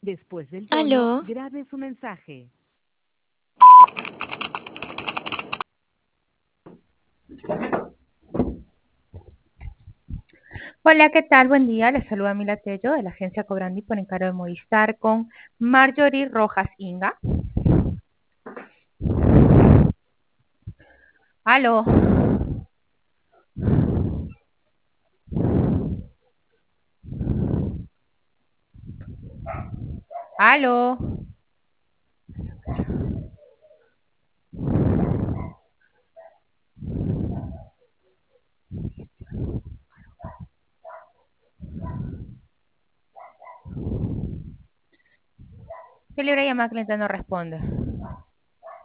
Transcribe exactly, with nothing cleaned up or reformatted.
Después del tono, Aló. grabe su mensaje. Hola, ¿qué tal? Buen día. Les saluda Mila Tello de la agencia Cobrandi por encargo de Movistar con Marjorie Rojas Inga. Aló. Aló. ¿Qué libre llamada cliente no responde?